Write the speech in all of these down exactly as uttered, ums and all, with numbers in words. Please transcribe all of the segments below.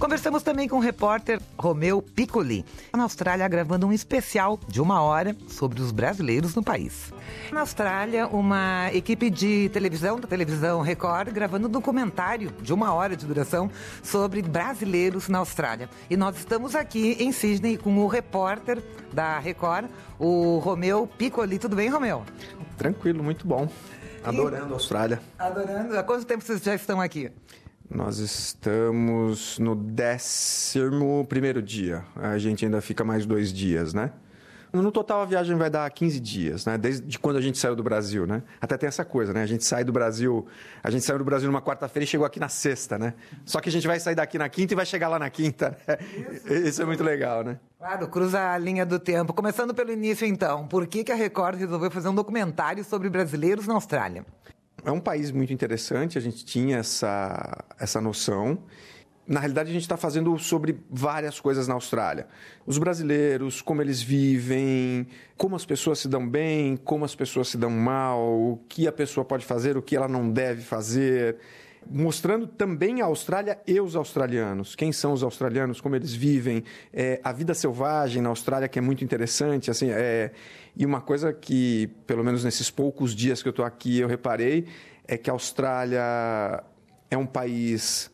Conversamos também com o repórter Romeu Piccoli, na Austrália, gravando um especial de uma hora sobre os brasileiros no país. Na Austrália, uma equipe de televisão, da televisão Record, gravando um documentário de uma hora de duração sobre brasileiros na Austrália. E nós estamos aqui em Sydney com o repórter da Record, o Romeu Piccoli. Tudo bem, Romeu? Tranquilo, muito bom. Adorando e... a Austrália. Adorando. Há quanto tempo vocês já estão aqui? Nós estamos no décimo primeiro dia. A gente ainda fica mais dois dias, né? No total, a viagem vai dar quinze dias, né? Desde quando a gente saiu do Brasil, né? Até tem essa coisa, né? A gente sai do Brasil... A gente saiu do Brasil numa quarta-feira e chegou aqui na sexta, né? Só que a gente vai sair daqui na quinta e vai chegar lá na quinta. Né? Isso. Isso é muito legal, né? Claro, cruza a linha do tempo. Começando pelo início, então. Por que que a Record resolveu fazer um documentário sobre brasileiros na Austrália? É um país muito interessante, a gente tinha essa, essa noção. Na realidade, a gente está fazendo sobre várias coisas na Austrália. Os brasileiros, como eles vivem, como as pessoas se dão bem, como as pessoas se dão mal, o que a pessoa pode fazer, o que ela não deve fazer. Mostrando também a Austrália e os australianos. Quem são os australianos, como eles vivem, é, a vida selvagem na Austrália, que é muito interessante. Assim, é, e uma coisa que, pelo menos nesses poucos dias que eu estou aqui, eu reparei, é que a Austrália é um país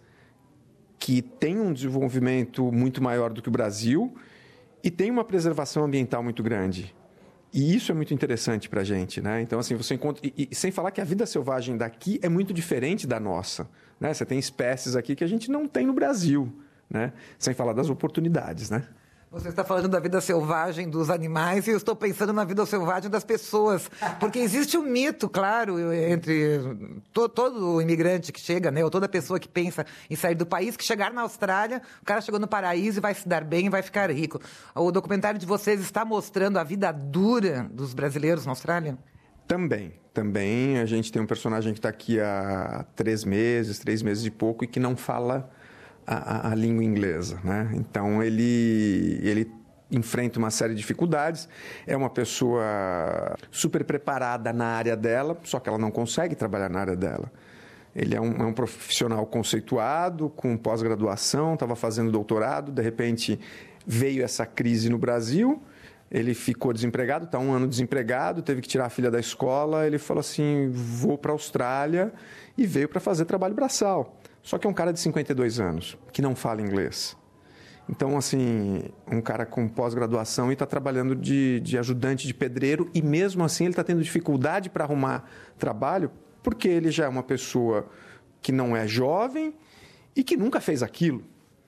que tem um desenvolvimento muito maior do que o Brasil e tem uma preservação ambiental muito grande. E isso é muito interessante para a gente, né? Então, assim, você encontra... E, e sem falar que a vida selvagem daqui é muito diferente da nossa, né? Você tem espécies aqui que a gente não tem no Brasil, né? Sem falar das oportunidades, né? Você está falando da vida selvagem dos animais e eu estou pensando na vida selvagem das pessoas. Porque existe um mito, claro, entre to, todo imigrante que chega, né, ou toda pessoa que pensa em sair do país, que chegar na Austrália, o cara chegou no paraíso e vai se dar bem e vai ficar rico. O documentário de vocês está mostrando a vida dura dos brasileiros na Austrália? Também, também. A gente tem um personagem que está aqui há três meses, três meses e pouco, e que não fala A, a, a língua inglesa, né? Então, ele, ele enfrenta uma série de dificuldades, é uma pessoa super preparada na área dela, só que ela não consegue trabalhar na área dela. Ele é um, é um profissional conceituado, com pós-graduação, estava fazendo doutorado, de repente veio essa crise no Brasil, ele ficou desempregado, está um ano desempregado, teve que tirar a filha da escola, ele falou assim, vou para a Austrália, e veio para fazer trabalho braçal. Só que é um cara de cinquenta e dois anos, que não fala inglês. Então, assim, um cara com pós-graduação e está trabalhando de, de ajudante de pedreiro e mesmo assim ele está tendo dificuldade para arrumar trabalho porque ele já é uma pessoa que não é jovem e que nunca fez aquilo.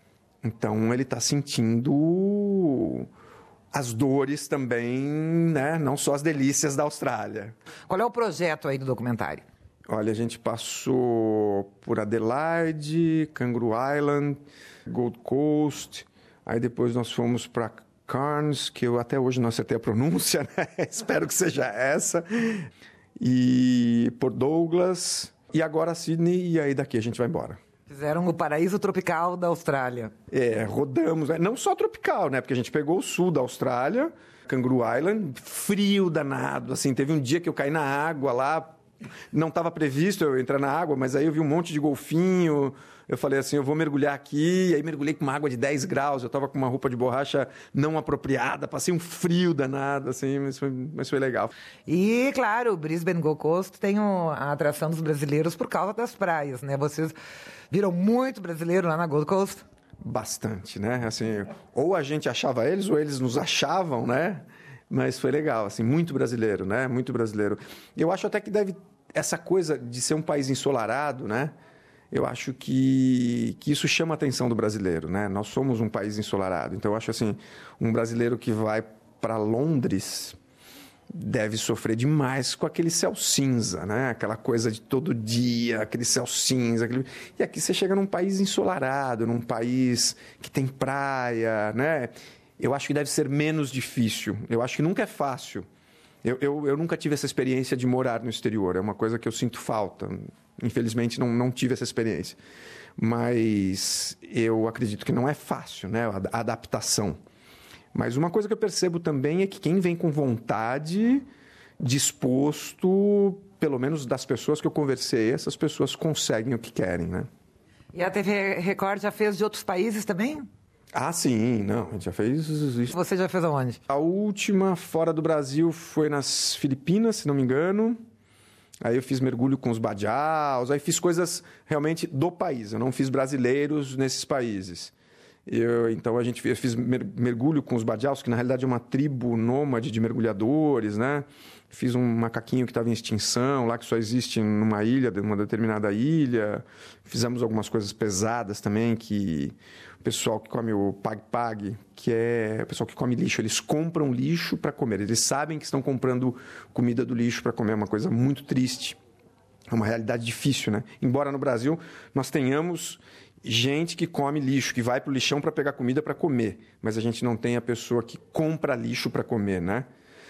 Então, ele está sentindo as dores também, né? Não só as delícias da Austrália. Qual é o projeto aí do documentário? Olha, a gente passou por Adelaide, Kangaroo Island, Gold Coast, aí depois nós fomos para Cairns, que eu até hoje não acertei a pronúncia, né? Espero que seja essa, e Port Douglas, e agora Sydney, e aí daqui a gente vai embora. Fizeram o paraíso tropical da Austrália. É, rodamos, não só tropical, né? Porque a gente pegou o sul da Austrália, Kangaroo Island, frio danado, assim, teve um dia que eu caí na água lá. Não estava previsto eu entrar na água, mas aí eu vi um monte de golfinho. Eu falei assim, eu vou mergulhar aqui. E aí mergulhei com uma água de dez graus. Eu estava com uma roupa de borracha não apropriada. Passei um frio danado, assim, mas foi, mas foi legal. E, claro, o Brisbane Gold Coast tem a atração dos brasileiros por causa das praias, né? Vocês viram muito brasileiro lá na Gold Coast? Bastante, né? Assim, ou a gente achava eles, ou eles nos achavam, né? Mas foi legal, assim, muito brasileiro, né? Muito brasileiro. Eu acho até que deve... Essa coisa de ser um país ensolarado, né? Eu acho que, que isso chama a atenção do brasileiro, né? Nós somos um país ensolarado. Então, eu acho assim, um brasileiro que vai para Londres deve sofrer demais com aquele céu cinza, né? Aquela coisa de todo dia, aquele céu cinza. Aquele... E aqui você chega num país ensolarado, num país que tem praia, né? Eu acho que deve ser menos difícil. Eu acho que nunca é fácil. Eu, eu, eu nunca tive essa experiência de morar no exterior. É uma coisa que eu sinto falta. Infelizmente, não, não tive essa experiência. Mas eu acredito que não é fácil, né? A adaptação. Mas uma coisa que eu percebo também é que quem vem com vontade, disposto, pelo menos das pessoas que eu conversei, essas pessoas conseguem o que querem, né? E a T V Record já fez de outros países também? Ah, sim, não, a gente já fez isso. Você já fez aonde? A última fora do Brasil foi nas Filipinas, se não me engano. Aí eu fiz mergulho com os badiaus, aí fiz coisas realmente do país. Eu não fiz brasileiros nesses países. Eu, então a gente eu fiz mergulho com os badiaus, que na realidade é uma tribo nômade de mergulhadores, né? Fiz um macaquinho que estava em extinção, lá que só existe numa ilha, numa determinada ilha. Fizemos algumas coisas pesadas também, que o pessoal que come o pag-pag, que é o pessoal que come lixo, eles compram lixo para comer. Eles sabem que estão comprando comida do lixo para comer, é uma coisa muito triste. É uma realidade difícil, né? Embora no Brasil nós tenhamos gente que come lixo, que vai para o lixão para pegar comida para comer, mas a gente não tem a pessoa que compra lixo para comer, né?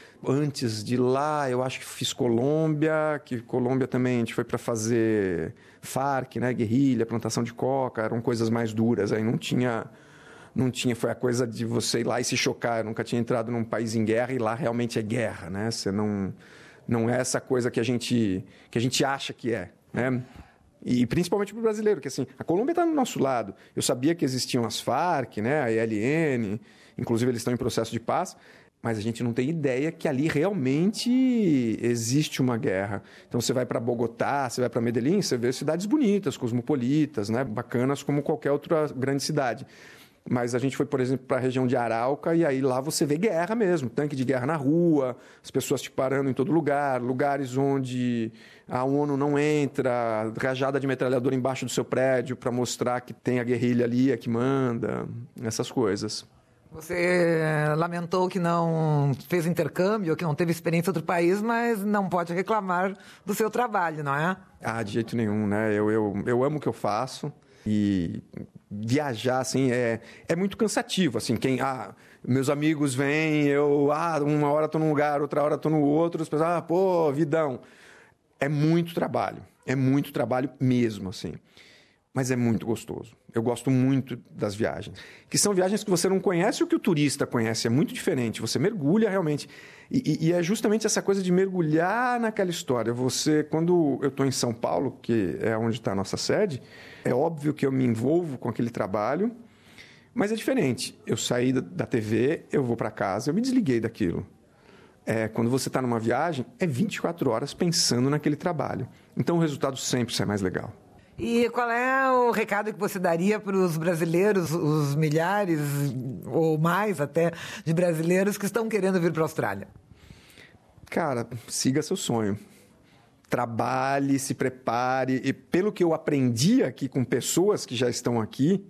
Antes de lá, eu acho que fiz Colômbia, que Colômbia também a gente foi para fazer Farc, né, guerrilha, plantação de coca, eram coisas mais duras, aí não tinha, não tinha, foi a coisa de você ir lá e se chocar, eu nunca tinha entrado num país em guerra e lá realmente é guerra, né? Você não, não é essa coisa que a gente, que a gente acha que é, né? E principalmente para o brasileiro, que assim, a Colômbia está do nosso lado. Eu sabia que existiam as Farc, né, a E L N, inclusive eles estão em processo de paz, mas a gente não tem ideia que ali realmente existe uma guerra. Então você vai para Bogotá, você vai para Medellín, você vê cidades bonitas, cosmopolitas, né, bacanas como qualquer outra grande cidade. Mas a gente foi, por exemplo, para a região de Arauca e aí lá você vê guerra mesmo, tanque de guerra na rua, as pessoas te parando em todo lugar, lugares onde a ONU não entra, rajada de metralhadora embaixo do seu prédio para mostrar que tem a guerrilha ali, é que manda, essas coisas. Você lamentou que não fez intercâmbio, que não teve experiência em outro país, mas não pode reclamar do seu trabalho, não é? Ah, de jeito nenhum, né? Eu, eu, eu amo o que eu faço e viajar, assim, é, é muito cansativo, assim, quem... Ah, meus amigos vêm, eu... Ah, uma hora estou num lugar, outra hora estou no outro, as pessoas... Ah, pô, vidão. É muito trabalho, é muito trabalho mesmo, assim. Mas é muito gostoso. Eu gosto muito das viagens. Que são viagens que você não conhece o que o turista conhece. É muito diferente. Você mergulha realmente. E, e, e é justamente essa coisa de mergulhar naquela história. Você, quando eu estou em São Paulo, que é onde está a nossa sede, é óbvio que eu me envolvo com aquele trabalho, mas é diferente. Eu saí da, da T V, eu vou para casa, eu me desliguei daquilo. É, quando você está numa viagem, é vinte e quatro horas pensando naquele trabalho. Então o resultado sempre sai mais legal. E qual é o recado que você daria para os brasileiros, os milhares ou mais até de brasileiros que estão querendo vir para a Austrália? Cara, siga seu sonho. Trabalhe, se prepare. E pelo que eu aprendi aqui com pessoas que já estão aqui,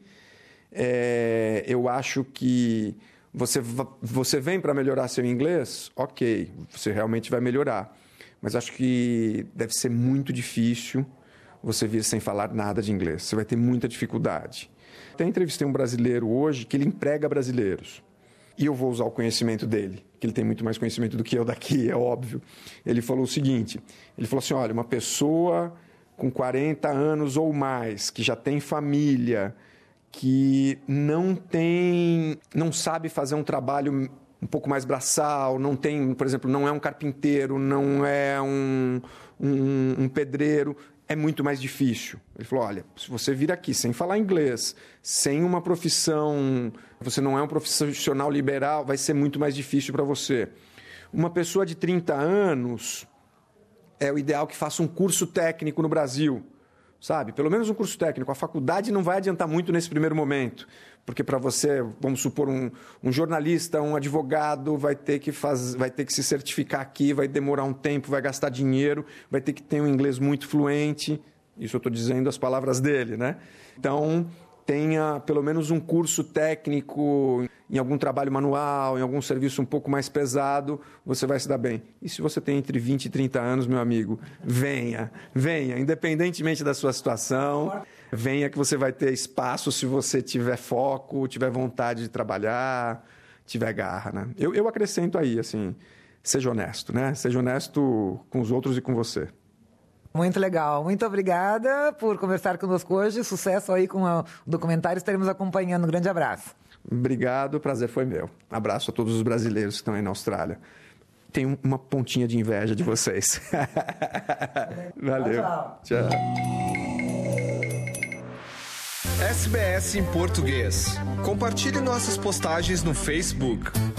é, eu acho que você, você vem para melhorar seu inglês? Ok, você realmente vai melhorar. Mas acho que deve ser muito difícil você vir sem falar nada de inglês. Você vai ter muita dificuldade. Até entrevistei um brasileiro hoje que ele emprega brasileiros. E eu vou usar o conhecimento dele, que ele tem muito mais conhecimento do que eu daqui, é óbvio. Ele falou o seguinte, ele falou assim, olha, uma pessoa com quarenta anos ou mais, que já tem família, que não tem, não sabe fazer um trabalho um pouco mais braçal, não tem, por exemplo, não é um carpinteiro, não é um, um, um pedreiro, é muito mais difícil. Ele falou, olha, se você vir aqui sem falar inglês, sem uma profissão, você não é um profissional liberal, vai ser muito mais difícil para você. Uma pessoa de trinta anos, é o ideal que faça um curso técnico no Brasil, sabe? Pelo menos um curso técnico. A faculdade não vai adiantar muito nesse primeiro momento, porque para você, vamos supor, um, um jornalista, um advogado, vai ter, que faz, vai ter que se certificar aqui, vai demorar um tempo, vai gastar dinheiro, vai ter que ter um inglês muito fluente. Isso eu estou dizendo as palavras dele, né? Então, tenha pelo menos um curso técnico em algum trabalho manual, em algum serviço um pouco mais pesado, você vai se dar bem. E se você tem entre vinte e trinta anos, meu amigo, venha, venha, independentemente da sua situação, venha que você vai ter espaço se você tiver foco, tiver vontade de trabalhar, tiver garra, né? Eu, eu acrescento aí, assim, seja honesto, né? Seja honesto com os outros e com você. Muito legal. Muito obrigada por conversar conosco hoje. Sucesso aí com o documentário. Estaremos acompanhando. Um grande abraço. Obrigado. O prazer foi meu. Abraço a todos os brasileiros que estão aí na Austrália. Tenho uma pontinha de inveja de vocês. Valeu. Tchau, tchau. Tchau. S B S em português. Compartilhe nossas postagens no Facebook.